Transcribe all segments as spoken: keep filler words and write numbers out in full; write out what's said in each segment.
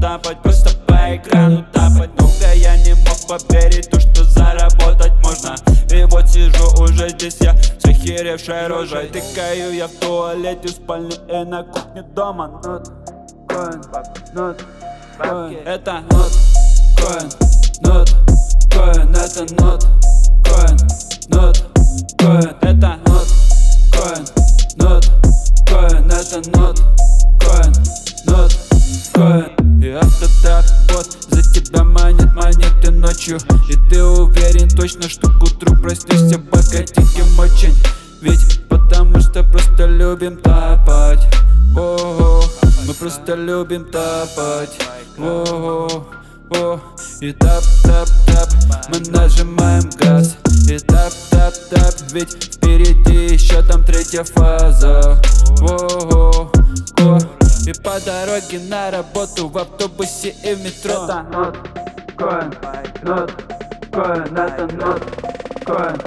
запать, просто по экрану тапать. Долго я не мог поверить, то что заработать можно. И вот сижу уже здесь я с охеревшей рожей. Тыкаю я в туалете, в спальне и на кухне дома. Нот, коин, нот, коин. Это нот, коин, нот, коин. Это нот, коин, нот, коин. Это нот, коин, нот, коин. Это нот, коин, нот, коин. И автотап, вот за тебя манит монеты ночью. И ты уверен точно, что к утру проснешься богатеньким очень. Ведь потому что просто любим тапать. О-о-о. Мы просто любим тапать. О-о-о. О, и тап-тап-тап, мы нажимаем газ. И тап-тап-тап, ведь впереди еще там третья фаза. О-о-о. О, и по дороге на работу, в автобусе и в метро. Это нот, коин, нот, коин. Это нот, коин.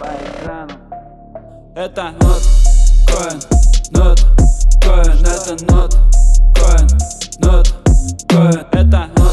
Это нот, коин, нот, коин. Это нот, коин, нот, коин. Это нот.